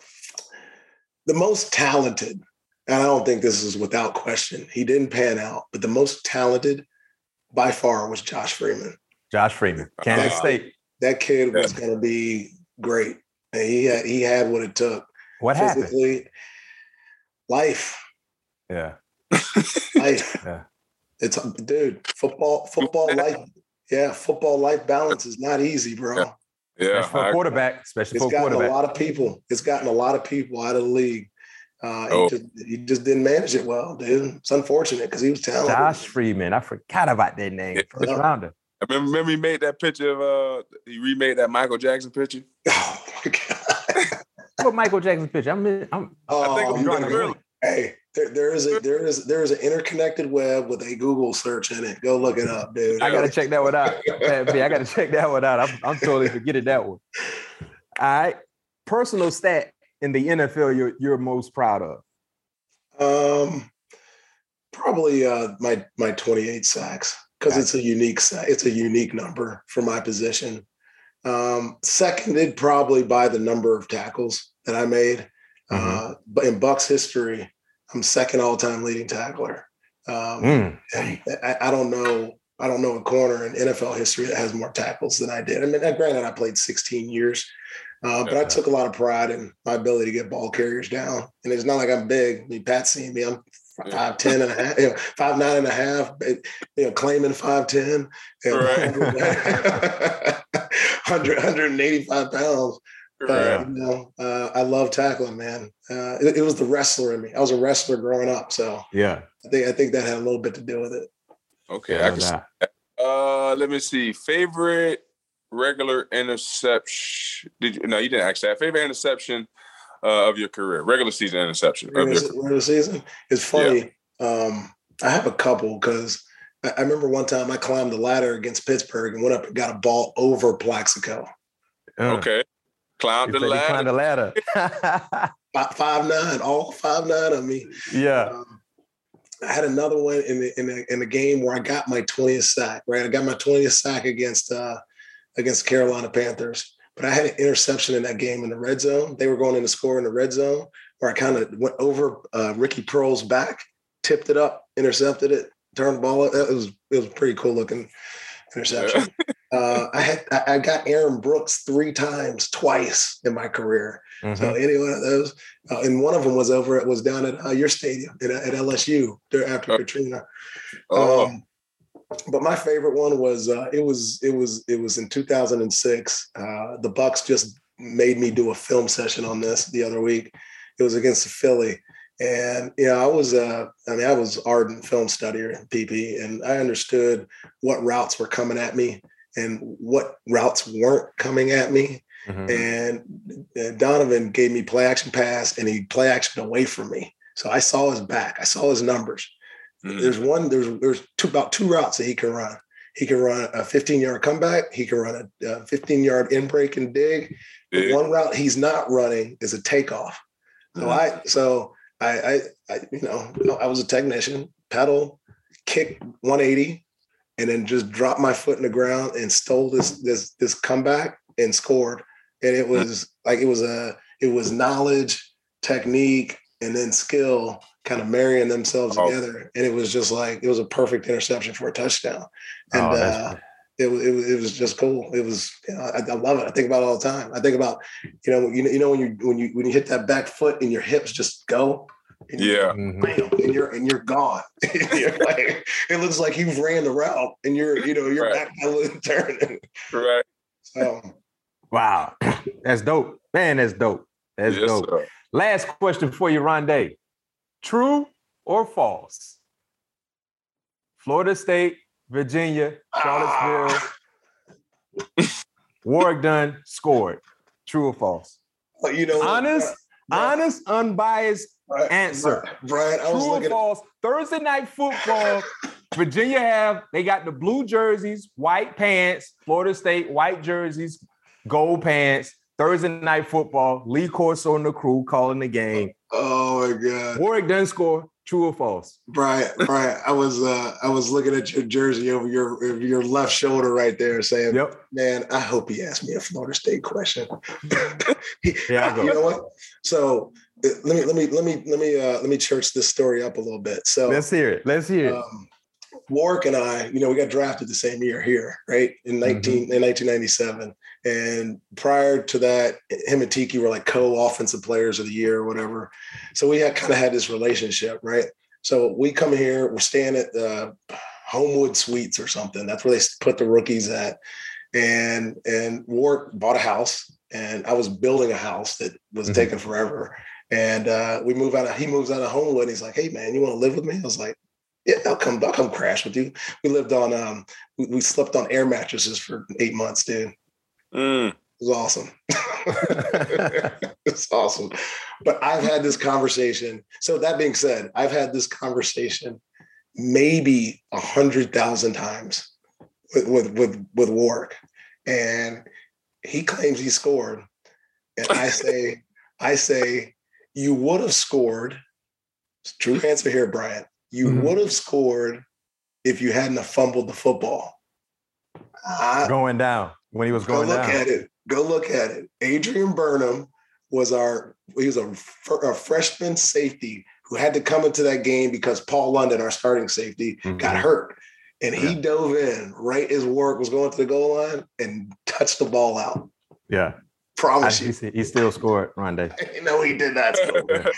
the most talented, and I don't think this is without question. He didn't pan out, but the most talented by far was Josh Freeman. Josh Freeman, Kansas uh, State. That kid was going to be great. And he had, he had what it took. What Physically, happened? Life. Yeah. Life. Yeah. It's dude, football, football life. Yeah, football life balance is not easy, bro. Yeah, yeah especially for a quarterback. Especially it's for a gotten quarterback. a lot of people. It's gotten a lot of people out of the league. Uh, oh. he, just, he just didn't manage it well, dude. It's unfortunate because he was talented. Josh Freeman. I forgot about that name. Yeah. First rounder. I remember, remember he made that picture of uh he remade that Michael Jackson picture. Oh my god! What Michael Jackson picture? I'm. I'm oh, I think I'm drawing really. Hey, there, there is a there is there is an interconnected web with a Google search in it. Go look it up, dude. I gotta check that one out. I gotta check that one out. I'm, I'm totally forgetting that one. All right. Personal stat in the N F L you're you're most proud of? Um, probably uh my my twenty-eight sacks because it's a unique sack. It's a unique number for my position. Um, seconded probably by the number of tackles that I made. Uh, but in Bucs history, I'm second all-time leading tackler. Um, mm. I, I don't know. I don't know a corner in N F L history that has more tackles than I did. I mean, granted, I played sixteen years, uh, but I took a lot of pride in my ability to get ball carriers down. And it's not like I'm big. I mean, Pat's seen me. I'm five ten and a half, you know, five nine and a half. You know, claiming five ten. You know, right. one hundred, one eighty-five pounds. Uh, you know, uh, I love tackling, man. Uh, it, it was the wrestler in me. I was a wrestler growing up, so yeah, I think I think that had a little bit to do with it. Okay, yeah, I can see that. Uh, let me see. Favorite regular interception? Did you? No, you didn't ask that. Favorite interception uh, of your career? Regular season interception regular, of your career. Regular season. It's funny. Yeah. Um, I have a couple because I, I remember one time I climbed the ladder against Pittsburgh and went up and got a ball over Plaxico. Uh. Okay. Climbed the ladder. Climbed the ladder. five, five nine, all five nine of me. Yeah. Um, I had another one in the in the in the game where I got my twentieth sack. Right, I got my twentieth sack against uh, against Carolina Panthers. But I had an interception in that game in the red zone. They were going in to score in the red zone, where I kind of went over uh, Ricky Pearl's back, tipped it up, intercepted it, turned the ball up. It was it was a pretty cool looking interception. Yeah. Uh, I had I got Aaron Brooks three times, twice in my career. Mm-hmm. So any one of those, uh, and one of them was over. It was down at uh, your stadium at, at L S U after oh. Katrina. Oh. Um, but my favorite one was uh, it was it was it was in two thousand six. Uh, the Bucs just made me do a film session on this the other week. It was against Philly. And, you know, I was, uh, I mean, I was ardent film studier in P P, and I understood what routes were coming at me and what routes weren't coming at me. Mm-hmm. And uh, Donovan gave me play action pass, and he play action away from me. So I saw his back. I saw his numbers. Mm-hmm. There's one, there's, there's two, about two routes that he can run. He can run a fifteen yard comeback. He can run a fifteen yard in break and dig. The one route he's not running is a takeoff. So mm-hmm. I, so I, I, I, you know, I was a technician, pedal, kick one eighty, and then just dropped my foot in the ground and stole this, this, this comeback and scored. And it was like, it was a, it was knowledge, technique, and then skill kind of marrying themselves oh. together. And it was just like, it was a perfect interception for a touchdown. And, oh, uh, It was, it was it was just cool. It was, you know, I, I love it. I think about it all the time. I think about, you know, you know, you know when you when you when you hit that back foot and your hips just go, and yeah, you, bam, and you're and you're gone. You're like, it looks like you've ran the route and you're you know you're right. back turning. Right. So, wow, that's dope, man. That's dope. That's yes, dope. Sir. Last question for you, Rondé. True or false? Florida State, Virginia, Charlottesville, ah. Warwick Dunn scored. True or false? Well, you know, honest, right. honest, unbiased right. answer. Right. I was True or false? At- Thursday night football. Virginia have they got the blue jerseys, white pants. Florida State white jerseys, gold pants. Thursday night football. Lee Corso and the crew calling the game. Oh my God! Warwick Dunn scored. True or false? Brian, Brian, I was uh, I was looking at your jersey over your over your left shoulder right there, saying, yep. "Man, I hope he asked me a Florida State question." Yeah, I go. You know what? So let me let me let me let me uh, let me church this story up a little bit. So let's hear it. Let's hear it. Um, Warwick and I, you know, we got drafted the same year here, right? In nineteen mm-hmm. in nineteen ninety-seven. And prior to that, him and Tiki were like co-offensive players of the year or whatever. So we had kind of had this relationship, right? So we come here, we're staying at the Homewood Suites or something. That's where they put the rookies at. And and Warwick bought a house, and I was building a house that was mm-hmm. taking forever. And uh, we move out of, he moves out of Homewood, and he's like, "Hey man, you want to live with me?" I was like, "Yeah, I'll come, I'll come crash with you." We lived on, um, we, we slept on air mattresses for eight months, dude. Mm. It was awesome. It's awesome. But I've had this conversation. So that being said, I've had this conversation maybe a hundred thousand times with, with, with, with Warwick. And he claims he scored. And I say, I say, you would have scored. True answer here, Brian. You mm-hmm. would have scored if you hadn't have fumbled the football. I, going down. When he was going Go look down. at it. Go look at it. Adrian Burnham was our, he was a, a freshman safety who had to come into that game because Paul London, our starting safety, mm-hmm. got hurt. And he yeah. dove in right as Warwick was going to the goal line and touched the ball out. Yeah. Promise I, you. He, he still scored, Rondé. No, he did not score.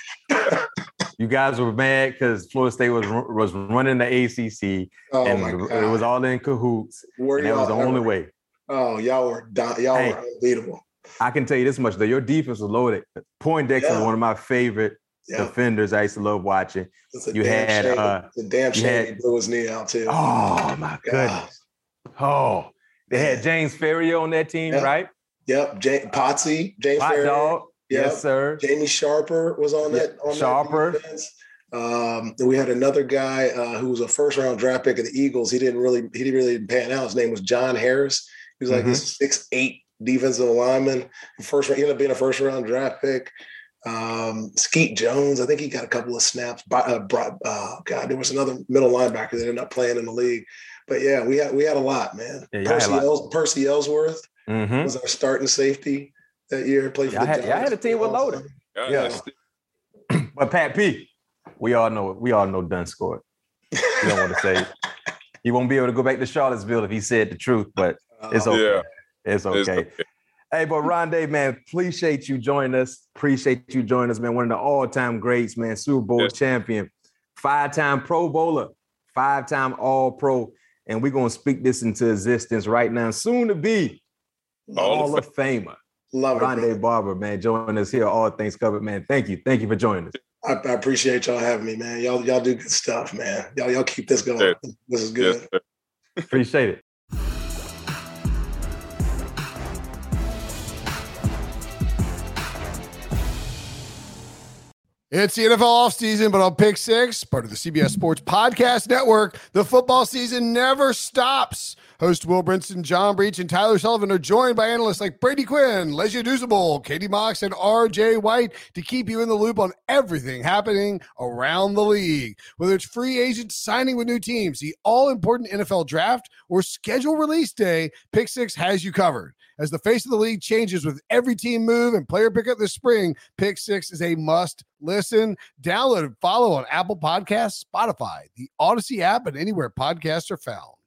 You guys were mad because Florida State was was running the A C C, oh and my God. It was all in cahoots. Were and that was the ever? only way. Oh, y'all were y'all hey, were unbeatable. I can tell you this much though: your defense was loaded. Poindexter yeah. was one of my favorite yeah. defenders. I used to love watching. You had shame. uh, the damn shame he blew his knee out too. Oh my goodness! Oh, they had James Ferrier on that team, yep. right? Yep, James Potsy, James Hot Ferrier. dog. Yep. Yes, sir. Jamie Sharper was on that. On Sharper. That defense. Um, then we had another guy uh, who was a first round draft pick of the Eagles. He didn't really, he didn't really pan out. His name was John Harris. He was like mm-hmm. this six eight defensive lineman. First, he ended up being a first round draft pick. Um, Skeet Jones, I think he got a couple of snaps. Uh, brought, uh, God, there was another middle linebacker that ended up playing in the league. But yeah, we had we had a lot, man. Yeah, Percy, lot. Els, Percy Ellsworth mm-hmm. was our starting safety that year. Played for yeah, the I had, yeah, I had a team with loaded. Yeah, yeah. But Pat P, we all know we all know Dunn scored. You don't want to say it. He won't be able to go back to Charlottesville if he said the truth, but it's okay. Yeah. It's okay. It's okay. Hey, but Rondé, man, appreciate you joining us. Appreciate you joining us, man. One of the all-time greats, man. Super Bowl yes. champion, five-time Pro Bowler, five-time All-Pro, and we're gonna speak this into existence right now. Soon to be Hall of Famer. Love it, Rondé Barber, man, joining us here. All Things Covered, man. Thank you. Thank you for joining us. I, I appreciate y'all having me, man. Y'all, y'all do good stuff, man. Y'all, y'all keep this going. Yes. This is good. Yes. Appreciate it. It's the N F L offseason, but on Pick Six, part of the C B S Sports Podcast Network, the football season never stops. Host Will Brinson, John Breach, and Tyler Sullivan are joined by analysts like Brady Quinn, Lesia Dusable, Katie Mox, and R J White to keep you in the loop on everything happening around the league. Whether it's free agents signing with new teams, the all-important N F L draft, or schedule release day, Pick Six has you covered. As the face of the league changes with every team move and player pickup this spring, Pick Six is a must listen. Download and follow on Apple Podcasts, Spotify, the Odyssey app, and anywhere podcasts are found.